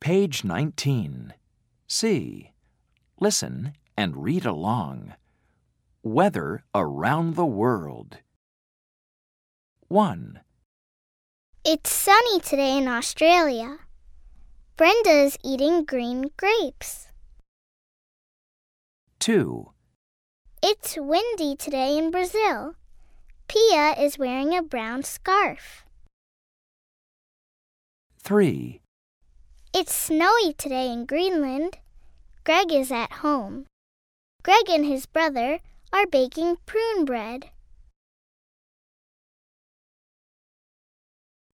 Page 19. C. Listen and read along. Weather around the world. 1. It's sunny today in Australia. Brenda is eating green grapes. 2. It's windy today in Brazil. Pia is wearing a brown scarf. 3. It's snowy today in Greenland. Greg is at home. Greg and his brother are baking prune bread.